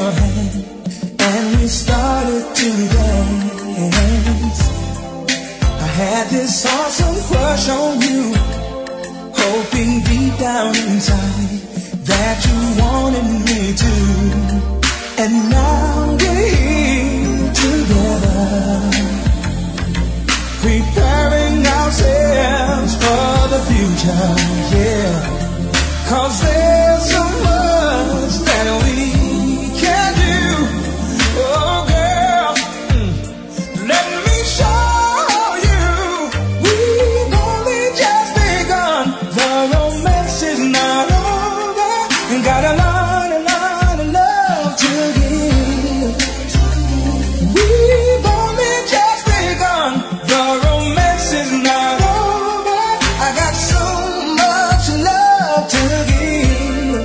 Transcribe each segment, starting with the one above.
your hand and we started to dance. I had this awesome crush on you, hoping deep down inside that you wanted me to. And now we're here together, preparing ourselves for the future, yeah. 'Cause there's so much that we can do. Oh girl, let me show you. We've only just begun. The romance is not over. And got a lot of love to give. We've only just begun. The romance is not over. I got so much love to give.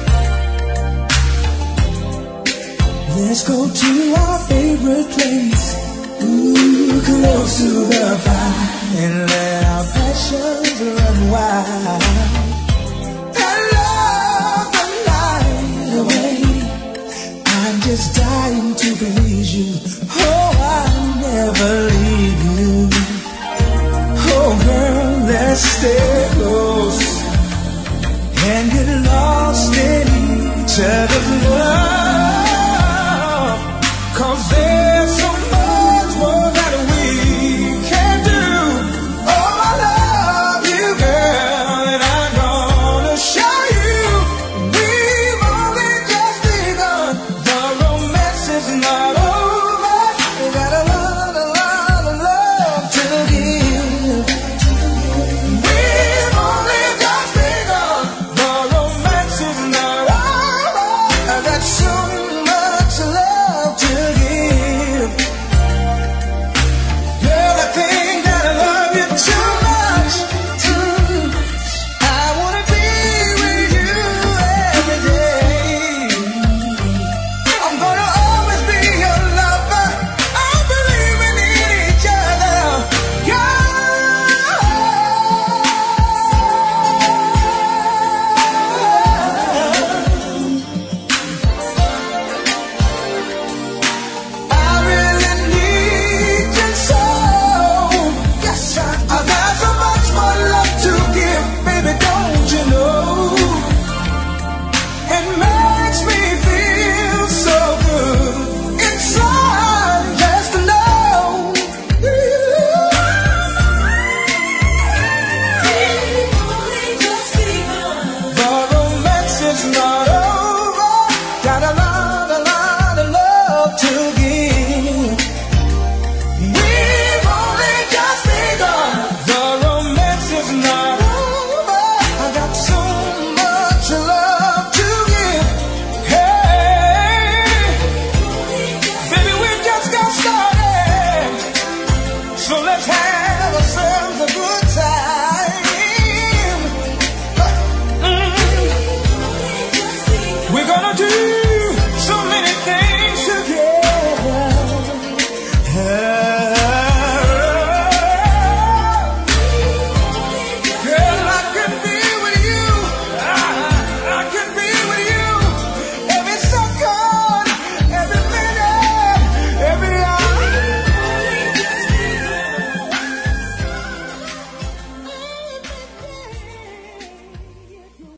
Let's go to our favorite place, ooh, close to the fire, and let our passions run wild. I love the night away. I'm just dying to please you. Oh, I'll never leave you. Oh, girl, let's stay close and get lost in each other's love.